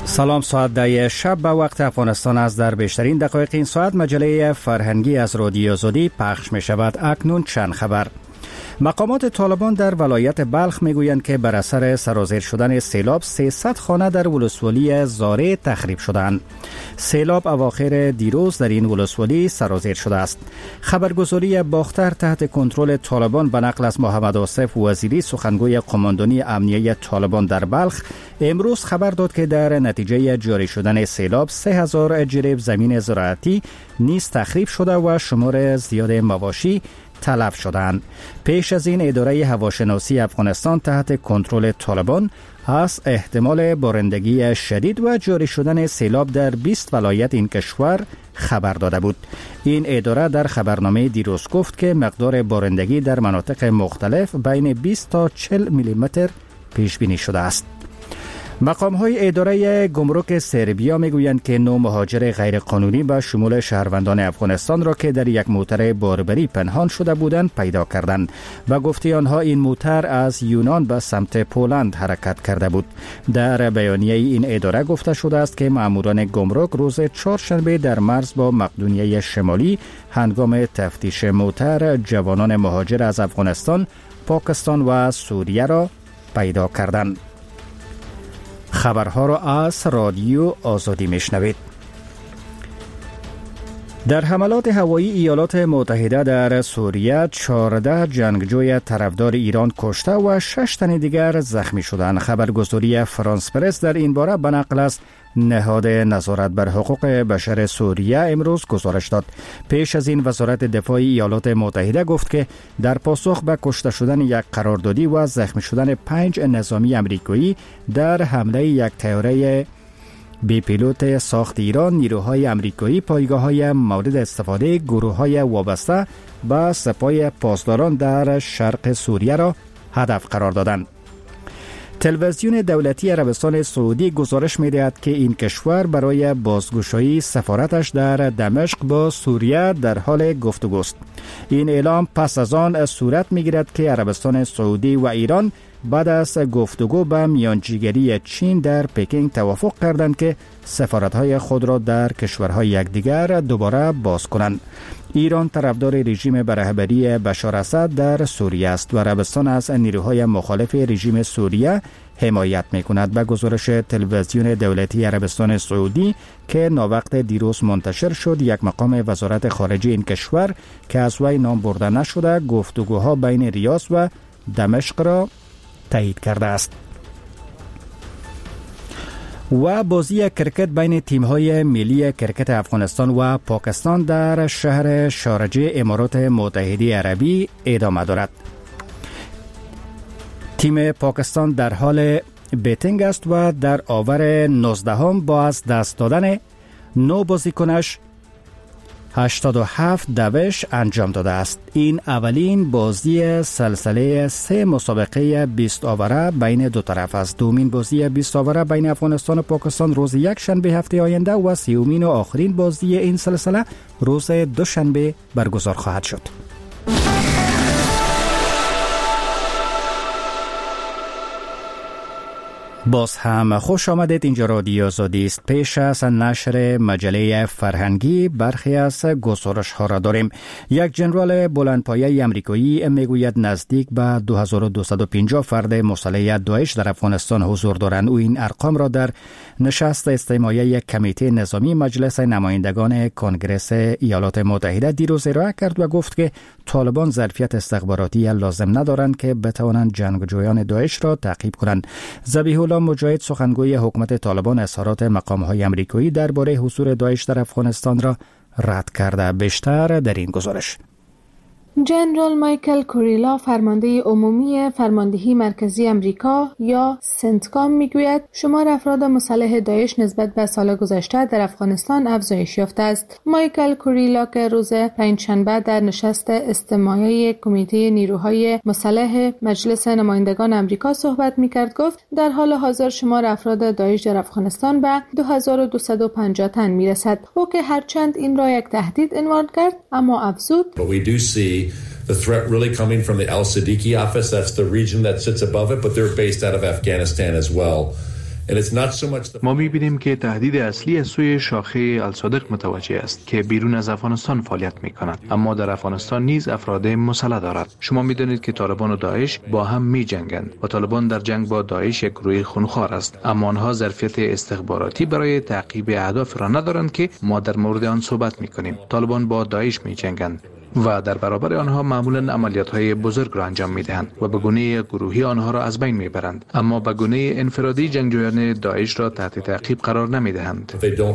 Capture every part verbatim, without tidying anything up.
سلام، ساعت ده شب به وقت افغانستان است. در بیشترین دقایق این ساعت مجله فرهنگی از رادیو آزادی پخش می شود. اکنون چند خبر. مقامات طالبان در ولایت بلخ می گویند که بر اثر سرازیر شدن سیلاب سیصد خانه در ولسوالی زاره تخریب شدند. سیلاب اواخر دیروز در این ولسوالی سرازیر شده است. خبرگزاری باختر تحت کنترل طالبان به نقل از محمد آصف وزیری سخنگوی قماندانی امنیه طالبان در بلخ امروز خبر داد که در نتیجه جاری شدن سیلاب سه هزار جریب زمین زراعتی نیز تخریب شده و شمار زیاد مواشی تلف شدند. پیش از این اداره هواشناسی افغانستان تحت کنترل طالبان از احتمال بارندگی شدید و جاری شدن سیلاب در بیست ولایت این کشور خبر داده بود. این اداره در خبرنامه دیروز گفت که مقدار بارندگی در مناطق مختلف بین بیست تا چهل میلی متر پیش بینی شده است. مقام‌های اداره گمرک سربیا میگویند که نو مهاجر غیرقانونی به شمول شهروندان افغانستان را که در یک موتر باربری پنهان شده بودند پیدا کردند و گفته آنها این موتر از یونان به سمت پولند حرکت کرده بود. در بیانیه این اداره گفته شده است که ماموران گمرک روز چهارشنبه در مرز با مقدونیه شمالی هنگام تفتیش موتر جوانان مهاجر از افغانستان، پاکستان و سوریه را پیدا کردند. خبرها را از رادیو آزادی میشنوید. در حملات هوایی ایالات متحده در سوریه چهارده جنگجوی طرفدار ایران کشته و شش تن دیگر زخمی شدند. خبرگزاری فرانس پرس در این باره به نقل از نهاد نظارت بر حقوق بشر سوریه امروز گزارش داد. پیش از این وزارت دفاع ایالات متحده گفت که در پاسخ به کشته شدن یک قراردادی و زخمی شدن پنج نظامی امریکایی در حمله یک طیاره بی پیلوت ساخت ایران، نیروهای امریکایی پایگاه‌های مورد استفاده گروه‌های وابسته به سپاه پاسداران در شرق سوریه را هدف قرار دادند. تلویزیون دولتی عربستان سعودی گزارش می‌دهد که این کشور برای بازگشایی سفارتش در دمشق با سوریه در حال گفتگوست. این اعلام پس از آن صورت می‌گیرد که عربستان سعودی و ایران بعد از گفتگو به میانجیگری چین در پکینگ توافق کردند که سفارت‌های خود را در کشورهای یکدیگر دوباره باز کنند. ایران طرفدار رژیم به رهبری بشار اسد در سوریه است و عربستان از نیروهای مخالف رژیم سوریه حمایت می‌کند. به گزارش تلویزیون دولتی عربستان سعودی که ناوقت دیروز منتشر شد، یک مقام وزارت خارجه این کشور که از وی نام برده نشده گفتگوها بین ریاض و دمشق را تایید کرده است. و بازی کرکت بین تیم‌های ملی کرکت افغانستان و پاکستان در شهر شارجه امارات متحده عربی ادامه دارد. تیم پاکستان در حال بیتینگ است و در آور نوزدهم با از دست دادن نو بازیکنش هشتاد و هفت دوش انجام داده است. این اولین بازی سلسله سه مسابقه بیست آوره بین دو طرف است. دومین بازی بیست آوره بین افغانستان و پاکستان روز یک شنبه هفته آینده و سومین و آخرین بازی این سلسله روز دوشنبه برگزار خواهد شد. باز هم خوش آمدید. اینجا رادیو آزادی است. پیش از نشر مجله فرهنگی برخی از گزارش ها را داریم. یک جنرال بلندپایه امریکایی میگوید نزدیک به دو هزار و دویست و پنجاه فرد مسلح داعش در افغانستان حضور دارند. او این ارقام را در نشست اجتماعی کمیته نظامی مجلس نمایندگان کنگره ایالات متحده دیروز ارائه کرد و گفت که طالبان ظرفیت استخباراتی لازم ندارند که بتوانند جنگجویان داعش را تعقیب کنند. ذبیح الله مجاهد سخنگوی حکومت طالبان اظهارات مقام‌های امریکایی درباره حضور داعش در افغانستان را رد کرده. بیشتر در این گزارش. جنرال مایکل کوریلا فرمانده عمومی فرماندهی مرکزی امریکا یا سنتکام میگوید شمار افراد مسلح داعش نسبت به سال گذشته در افغانستان افزایش یافته است. مایکل کوریلا که روز پنجشنبه در نشست اجتماعی کمیته نیروهای مسلح مجلس نمایندگان امریکا صحبت میکرد گفت در حال حاضر شمار افراد داعش در افغانستان به دو هزار و دویست و پنجاه تن میرسد. او که هرچند این را یک تهدید عنوان کرد اما افزود the threat really coming from the Al-Siddiqui office. That's the region that sits above it, but they're based out of Afghanistan as well. ما می‌بینیم که تهدید اصلی از سوی شاخه الصادق متوجه است که بیرون از افغانستان فعالیت می‌کند، اما در افغانستان نیز افراد مسلح دارد. شما می‌دانید که طالبان و داعش با هم می‌جنگند و طالبان در جنگ با داعش یک گروه خونخوار است، اما آنها ظرفیت استخباراتی برای تعقیب اهداف را ندارند که ما در مورد آن صحبت می‌کنیم. طالبان با داعش می‌جنگند و در برابر آنها معمولا عملیات‌های بزرگ را انجام می‌دهند و به گونه گروهی آنها را از بین می‌برند، اما به گونه انفرادی جنگجویان داعش را تحت تعقیب قرار نمی‌دهند.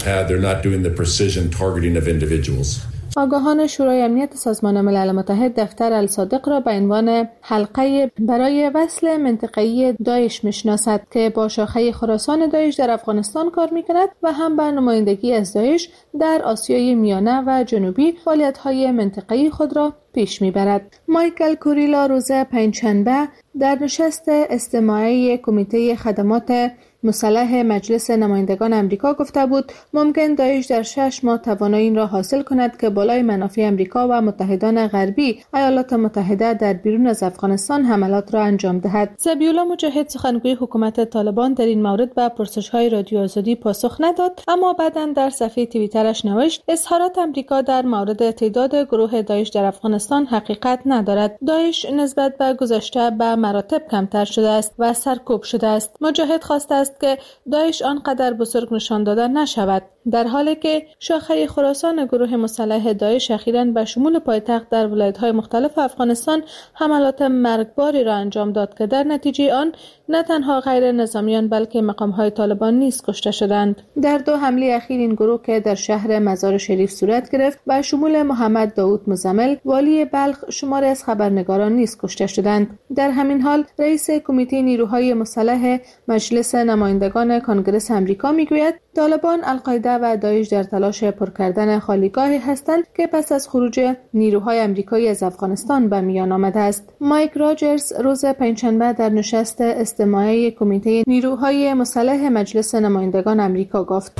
آگاهان شورای امنیت سازمان ملل متحد دفتر الصادق را به عنوان حلقه برای وصل منطقه‌ای داعش می‌شناسد که با شاخه خراسان داعش در افغانستان کار می‌کند و هم به نمایندگی از داعش در آسیای میانه و جنوبی فعالیت‌های منطقه‌ای خود را پیش می‌برد. مایکل کوریلا روز پنجشنبه در نشست استماعی کمیته خدمات مسلح مجلس نمایندگان امریکا گفته بود ممکن داعش در شش ماه توانایی این را حاصل کند که بالای منافع امریکا و متحدان غربی ایالات متحده در بیرون از افغانستان حملات را انجام دهد. ذبیح‌الله مجاهد سخنگوی حکومت طالبان در این مورد به پرسش‌های رادیو آزادی پاسخ نداد، اما بعداً در صفحه توییترش نوشت اظهارات امریکا در مورد تعداد گروه داعش در افغانستان حقیقت ندارد. داعش نسبت به گذشته به مراتب کمتر شده است و سرکوب شده است. مجاهد خواسته است که داعش آنقدر بزرگ نشان داده نشود، در حالی که شاخه خراسان گروه مسلح داعش اخیراً به شمول پایتخت در ولایت‌های مختلف افغانستان حملات مرگباری را انجام داد که در نتیجه آن نه تنها غیر نظامیان بلکه مقام‌های طالبان نیز کشته شدند. در دو حمله اخیر این گروه که در شهر مزار شریف صورت گرفت به شمول محمد داوود مزمل والی بلخ شماری از خبرنگاران نیز کشته شدند. در همین حال رئیس کمیته نیروهای مسلح مجلس نمایندگان کانگرس امریکا میگوید طالبان، القاعده و داعش در تلاش پر کردن خالیگاهی هستند که پس از خروج نیروهای امریکایی از افغانستان به میان آمده است. مایک راجرز روز پنجشنبه در نشست استماعی کمیته نیروهای مسلح مجلس نمایندگان امریکا گفت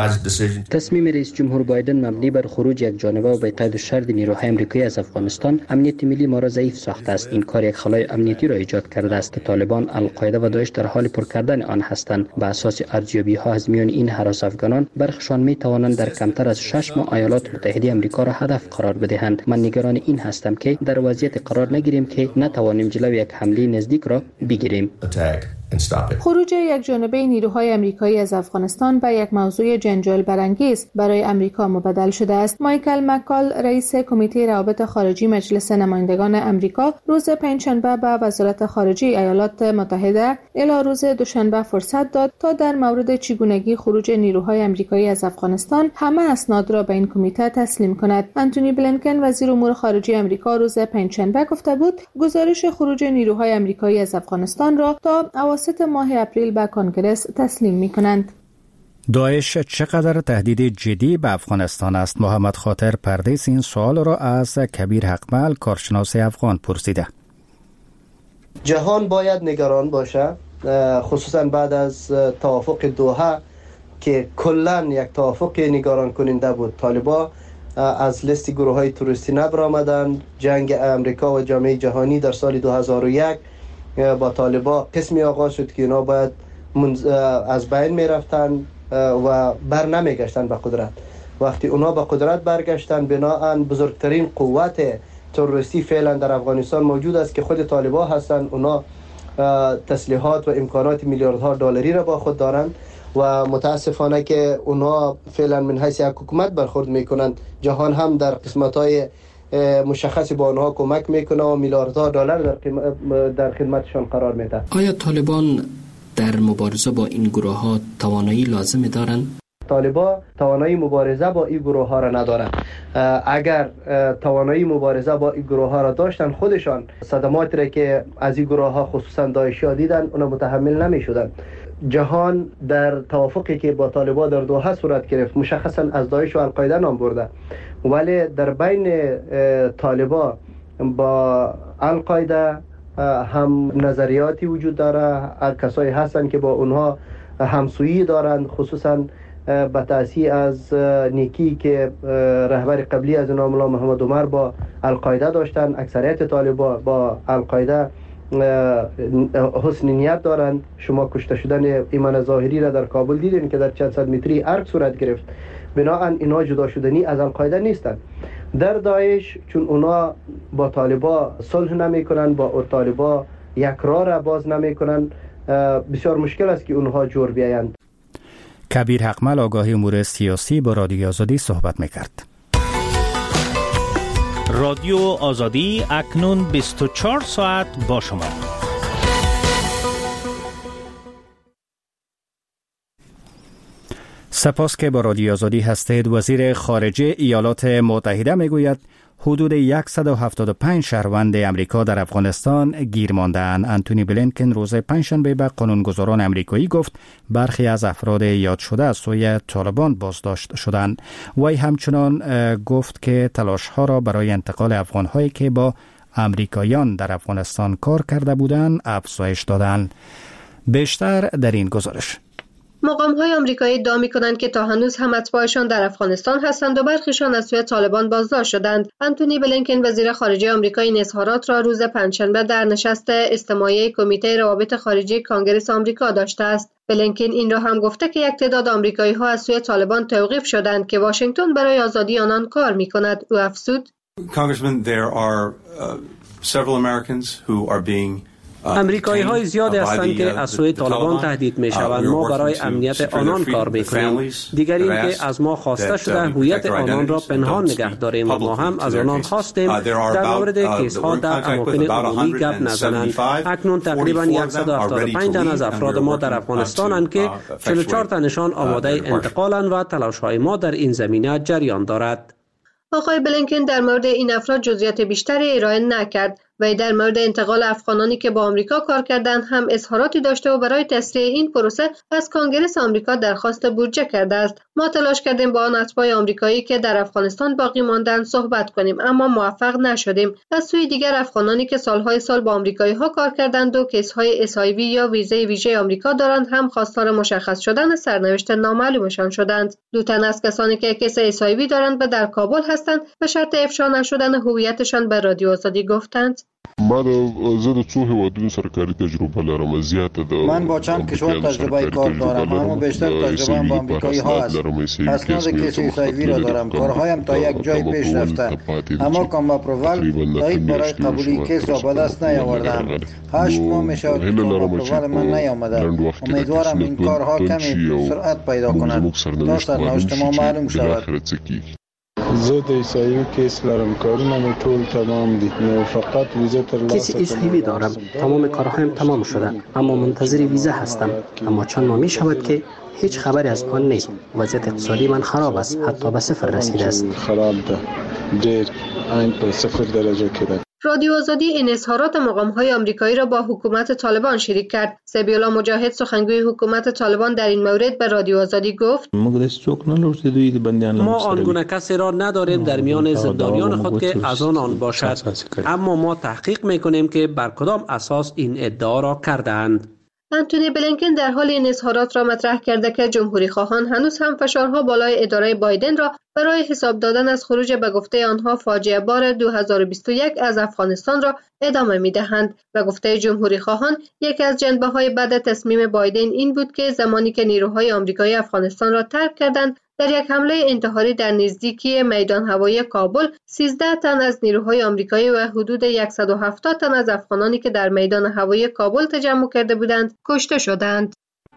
تصمیم رئیس جمهور بایدن مبنی بر خروج یک جانبه و به قید شرط نیروهای امریکایی از افغانستان امنیت ملی ما را ضعیف ساخته است. این کار یک خلای امنیتی را ایجاد کرده است که طالبان، القاعده و داعش در حال پر کردن آن هستند. بر اساس ارزیابی‌ها از میان این هراس افغانان برخشان می توانند در کمتر از شش ماه ایالات متحده آمریکا را هدف قرار بدهند. من نگران این هستم که در وضعیت قرار نگیریم که نتوانیم جلوی یک حمله نزدیک را بگیریم. خروج یک جانبه نیروهای امریکایی از افغانستان به یک موضوع جنجال برانگیز برای امریکا مبدل شده است. مایکل مکال رئیس کمیته روابط خارجی مجلس نمایندگان امریکا روز پنجشنبه به وزارت خارجه ایالات متحده الی روز دوشنبه فرصت داد تا در مورد چگونگی خروج نیروهای امریکایی از افغانستان همه اسناد را به این کمیته تسلیم کند. آنتونی بلینکن وزیر امور خارجه امریکا روز پنجشنبه گفته بود گزارش خروج نیروهای امریکایی از افغانستان را تا اواسط ماه اپریل به کنگرس تسلیم می‌کنند. داعش چقدر تهدید جدی به افغانستان است؟ محمد خاطر پردیس این سوال را از کبیر حقمل کارشناس افغان پرسیده. جهان باید نگران باشه، خصوصا بعد از توافق دوحه که کلاً یک توافق نگران کننده بود. طالبان از لیست گروه‌های تروریستی نبرآمدند. جنگ امریکا و جامعه جهانی در سال دو هزار و یک با طالبان قسمی آغاز شد که اینا باید از بین می رفتن و بر نمی گشتن به قدرت. وقتی اونا به قدرت برگشتن بناهن بزرگترین قوت تروریستی فعلا در افغانستان موجود است که خود طالبان هستند. اونا تسلیحات و امکانات میلیاردها دلاری را با خود دارند و متاسفانه که اونا فعلا من حیث یک حکومت برخورد میکنند. جهان هم در قسمت‌های مشخصی با آنها کمک میکنه و میلیاردها دلار در در خدمتشان قرار میده. آیا طالبان در مبارزه با این گروه ها توانایی لازم دارند؟ طالبان توانایی مبارزه با این گروه ها را ندارند. اگر توانایی مبارزه با این گروه ها را داشتن خودشان صدماتی را که از این گروه ها خصوصا داعشی ها دیدن اونا متحمل نمی شدن. جهان در توافقی که با طالبان در دوحه صورت گرفت مشخصا از داعش و القاعده نام برده، ولی در بین طالبان با القاعده هم نظریاتی وجود داره. هر کسایی هستن که با اونها همسویی دارند، خصوصا به تأثیر از نیکی که رهبر قبلی از نام الله محمد عمر با القاعده داشتن. اکثریت طالبان با القاعده حسن نیت دارند. شما کشته شدن ایمان ظاهری را در کابل دیدین که در چند صد متری ارگ صورت گرفت. بنابراین اینا جدا شدنی از القاعده نیستند. در داعش چون اونا با طالبا صلح نمی کنند، با طالبا یک راه را باز نمی کنند، بسیار مشکل است که اونها جور بیایند. کبیر حقمل آگاهی امور سیاسی با رادیو آزادی صحبت میکرد. رادیو آزادی اکنون بیست و چهار ساعت با شما. سپاس که با رادیو آزادی هستید. وزیر خارجه ایالات متحده میگوید حدود صد و هفتاد و پنج شهروند امریکا در افغانستان گیر مانده‌اند. انتونی بلینکن روز پنجشنبه به قانونگذاران امریکایی گفت برخی از افراد یاد شده از سوی طالبان بازداشت شدند. وی همچنان گفت که تلاش‌ها را برای انتقال افغان‌هایی که با امریکاییان در افغانستان کار کرده بودند افزایش دادند. بیشتر در این گزارش. مقام‌های آمریکایی ادعا می‌کنند که تا هنوز هم اتباعشان در افغانستان هستند و برخیشان از سوی طالبان بازداشت شدند. انتونی بلینکن وزیر خارجه آمریکا این اظهارات را روز پنجشنبه در نشست اجتماعی کمیته روابط خارجی کانگرس آمریکا داشته است. بلینکن این را هم گفته که یک تعداد آمریکایی‌ها از سوی طالبان توقیف شدند که واشنگتن برای آزادی آنان کار می‌کند. او افزود: Congressman, there are uh, several Americans who are being امریکایی های زیادی هستند که از سوی طالبان تهدید می شوند. ما برای امنیت آنان کار می کنیم. دیگر این که از ما خواسته شده هویت آنان را پنهان نگه داریم و ما هم از آنان خواستیم در مورد کیس ها در اماکن عمومی گپ نزنند. اکنون تقریبا صد و هفتاد و پنج تن از افراد ما در افغانستانند که چهل و چهار تنشان آماده انتقالند و تلاش های ما در این زمینه جریان دارد. آقای بلینکن در مورد این افراد جزئیات بیشتری ارائه نکرد و در مورد انتقال افغانانی که با آمریکا کار کردند هم اظهاراتی داشته و برای تسریع این پروسه از کانگرس آمریکا درخواست بودجه کرده است. ما تلاش کردیم با آن اتباع آمریکایی که در افغانستان باقی ماندند صحبت کنیم اما موفق نشدیم. از سوی دیگر افغانانی که سالهای سال با آمریکایی‌ها کار کردند و کیس‌های اس آی وی یا ویزای ویژه آمریکا دارند هم خواستار مشخص شدن سرنوشت نامعلومشان شدند. دو تن از کسانی که کیس اس آی وی دارند و در کابل هستند به شرط افشا نشدن هویتشان به رادیو آزادی گفتند. ما زه د څو هیوادونو سره کاري تجربه لرم. زیاته د من با چند کشور تجربه کار دارم اما بیشتر تجربه با آمریکایی ها است. اسناد کیس ایسایوی را دارم. کارهایم تا یک جای پیش رفته اما کام اپروال تایید برای قبولی کیس را به دست نیاوردم. هشت ماه می شود که کام اپروال من نیامده. امیدوارم این کارها کمی سرعت پیدا کند تا سرنوشت ما معلوم شود. زه د ایسایوی کیس لرم. کارونه می ټول تمام دي. نو فقط ویزا تر لاسه کیس ایسایوی دارم. تمام کارهایم تمام شده اما منتظر ویزا هستم. اما چند ماه می شود که هیچ خبری از آن نیست. وضعیت اقتصادی من خراب است. حتی به صفر رسیده است. خراب ده. دیر این به صفر درجه کده. رادیو آزادی این اظهارات مقام‌های آمریکایی را با حکومت طالبان شریک کرد. سبیولا مجاهد سخنگوی حکومت طالبان در این مورد به رادیو آزادی گفت: ما آنگونه کسی را نداریم در میان زندانیان خود که از آن آن باشد، اما ما تحقیق می‌کنیم که بر کدام اساس این ادعا را کردند. انتونی بلینکن در حال این اظهارات را مطرح کرده که جمهوری خواهان هنوز هم فشارها بالای اداره بایدن را برای حساب دادن از خروج به گفته آنها فاجعه بار دو هزار و بیست و یک از افغانستان را ادامه می‌دهند. به گفته جمهوری خواهان یکی از جنبه‌های بد تصمیم بایدن این بود که زمانی که نیروهای آمریکایی افغانستان را ترک کردند در یک حمله انتحاری در نزدیکی میدان هوایی کابل سیزده تن از نیروهای آمریکایی و حدود صد و هفتاد تن از افغانانی که در میدان هوایی کابل تجمع کرده بودند کشته شدند.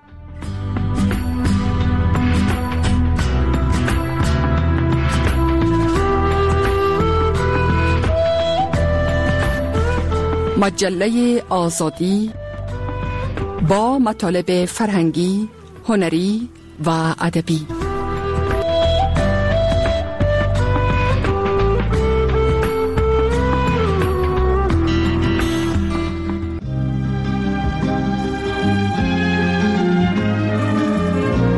مجله آزادی با مطالب فرهنگی، هنری و ادبی